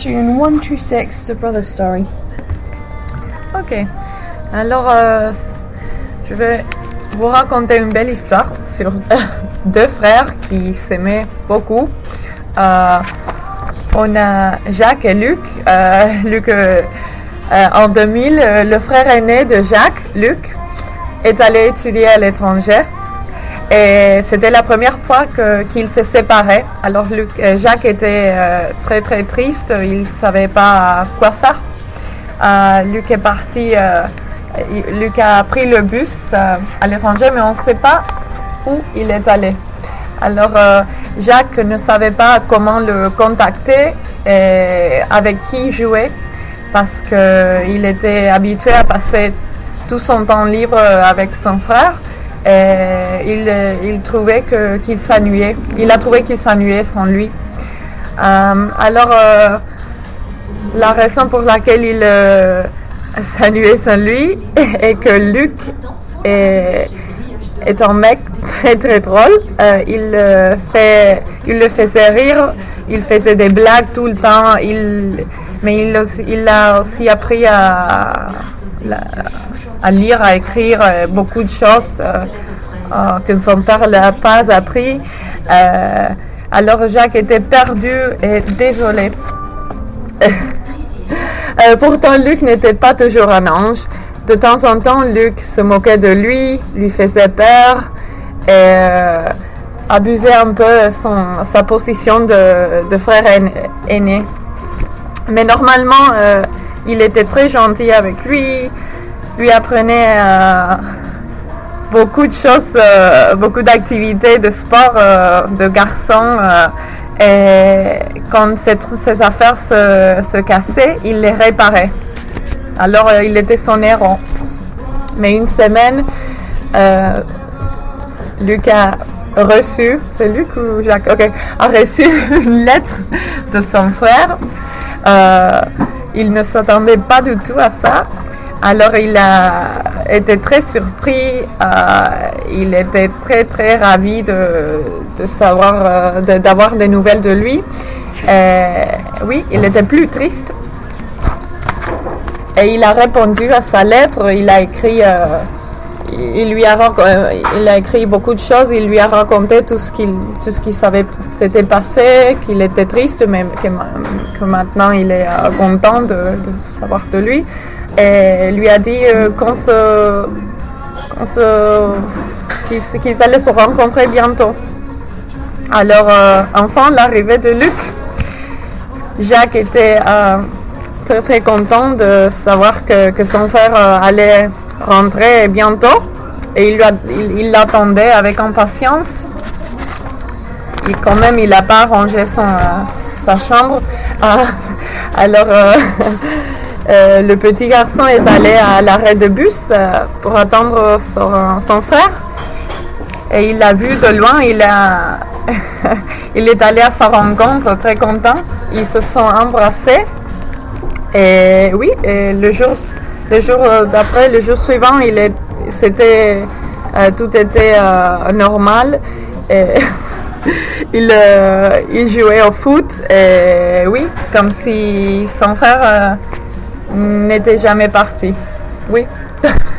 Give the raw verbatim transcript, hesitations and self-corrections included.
Tune one two six, The Brother Story. Ok. Alors, euh, je vais vous raconter une belle histoire sur deux frères qui s'aimaient beaucoup. Euh, on a Jacques et Luc. Euh, Luc, euh, euh, en deux mille, euh, le frère aîné de Jacques, Luc, est allé étudier à l'étranger. Et c'était la première fois que, qu'il s'est séparé. Alors Luc, euh, Jacques était euh, très très triste, il ne savait pas quoi faire. Euh, Luc est parti, euh, Luc a pris le bus euh, à l'étranger, mais on ne sait pas où il est allé. Alors euh, Jacques ne savait pas comment le contacter et avec qui jouer, parce qu'il était habitué à passer tout son temps libre avec son frère. Et il, il trouvait que, qu'il s'ennuyait. Il a trouvé qu'il s'ennuyait sans lui. Euh, alors, euh, la raison pour laquelle il euh, s'ennuyait sans lui est que Luc est, est un mec très très drôle. Euh, il, euh, fait, il le faisait rire, il faisait des blagues tout le temps. Il, mais il, aussi, il a aussi appris à... à à lire, à écrire euh, beaucoup de choses euh, euh, que son père n'a pas appris. Euh, alors Jacques était perdu et désolé. euh, pourtant, Luc n'était pas toujours un ange. De temps en temps, Luc se moquait de lui, lui faisait peur et euh, abusait un peu son, sa position de, de frère aîné. Mais normalement, euh, il était très gentil avec lui. Lui apprenait euh, beaucoup de choses, euh, beaucoup d'activités de sport euh, de garçon. Euh, et quand ses, ses affaires se, se cassaient, il les réparait. Alors, euh, il était son héros. Mais une semaine, euh, Luc a reçu, c'est Luc ou Jacques? Ok, a reçu une lettre de son frère. Euh, il ne s'attendait pas du tout à ça. Alors il a été très surpris, euh, il était très très ravi de, de savoir, euh, de, d'avoir des nouvelles de lui. Euh, oui, il était plus triste. Et il a répondu à sa lettre, il a écrit, euh, il lui a, il a écrit beaucoup de choses, il lui a raconté tout ce qu'il, tout ce qui savait, s'était passé, qu'il était triste, mais que, que maintenant il est euh, content de, de savoir de lui. Et lui a dit euh, qu'on se, qu'on se, qu'ils, qu'ils allaient se rencontrer bientôt. Alors, euh, enfin, l'arrivée de Luc, Jacques était euh, très très content de savoir que, que son frère euh, allait rentrer bientôt. Et il, lui a, il, il l'attendait avec impatience. Et quand même, il n'a pas rangé son, euh, sa chambre. Euh, alors... Euh, Euh, le petit garçon est allé à l'arrêt de bus euh, pour attendre son, son frère et il l'a vu de loin, il, a il est allé à sa rencontre très content, ils se sont embrassés et oui, et le jour, le jour d'après, le jour suivant, il est, c'était, euh, tout était euh, normal et il, euh, il jouait au foot et oui, comme si son frère... Euh, n'était jamais parti. Oui.